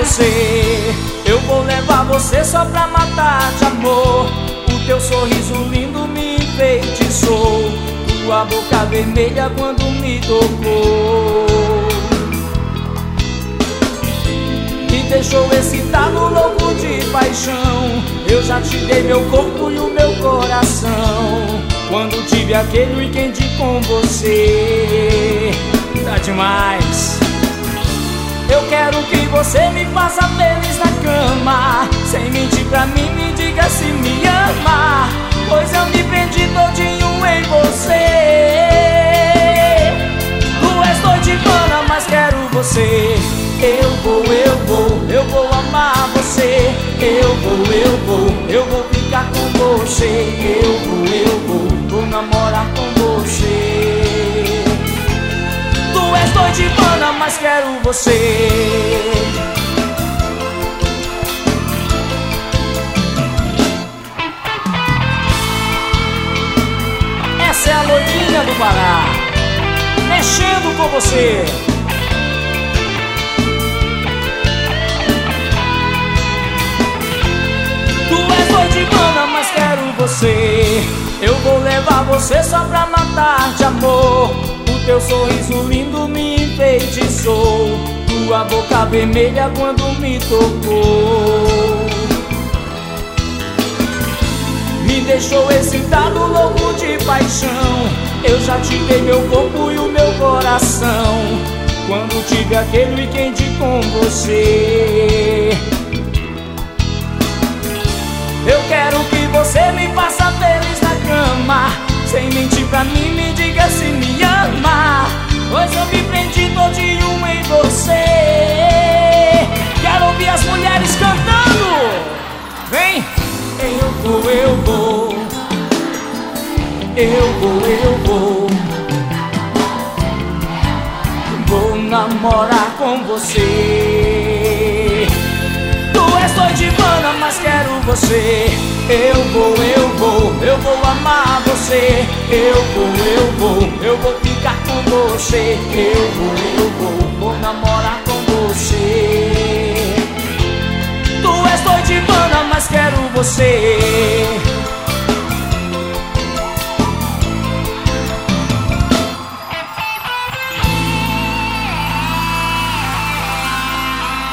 você. Eu vou levar você só pra matar de amor. O teu sorriso lindo me enfeitiçou. Tua boca vermelha quando me tocou me deixou excitado, louco de paixão. Eu já te dei meu corpo e o meu coração. Quando tive aquele weekend com você, tá demais. Eu quero que você me faça feliz na cama. Sem mentir pra mim, me diga se me ama, pois eu me prendi todinho em você. Tu és doidivana, mas quero você. Eu vou amar você. Eu vou ficar com você. Vou namorar com você. Tu és doidivana, mas quero você. Essa é a loirinha do Pará, mexendo com você. Doidivana, mas quero você. Eu vou levar você só pra matar de amor. O teu sorriso lindo me enfeitiçou. Tua boca vermelha quando me tocou me deixou excitado, louco de paixão. Eu já te dei meu corpo e o meu coração. Quando tive aquele weekend com você. Eu quero que você me faça feliz na cama. Sem mentir pra mim, me diga se me ama, pois eu me prendi todinho em você. Quero ouvir as mulheres cantando. Vem! Vou namorar com você. Tu és doidivana, mas quero você. Eu vou amar você. Eu vou ficar com você. Vou namorar com você. Tu és doidivana, mas quero você.